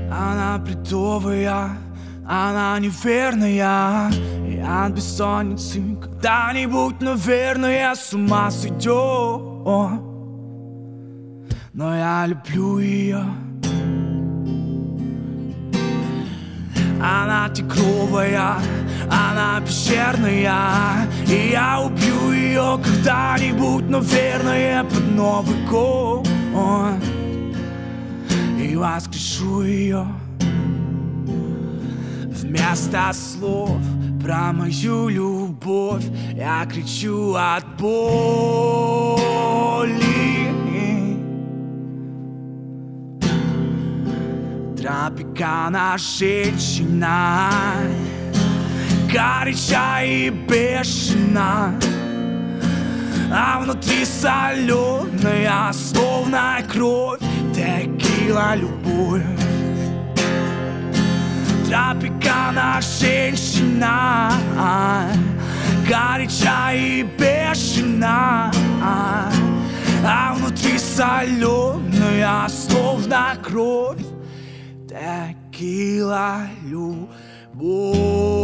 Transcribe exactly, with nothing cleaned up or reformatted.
Она бредовая, она неверная, и от бессонницы когда-нибудь, наверное, с ума сойдет. Но я люблю ее. Она тигровая, она пещерная, и я убью ее когда-нибудь, наверное, под Новый год. И воскрешу ее. Вместо слов про мою любовь я кричу от боли. Тропикана женщина, горяча и бешена, а внутри соленая, словно кровь, текила любовь. Тропикана женщина, горяча и бешена, а внутри соленая, словно кровь, текила любовь.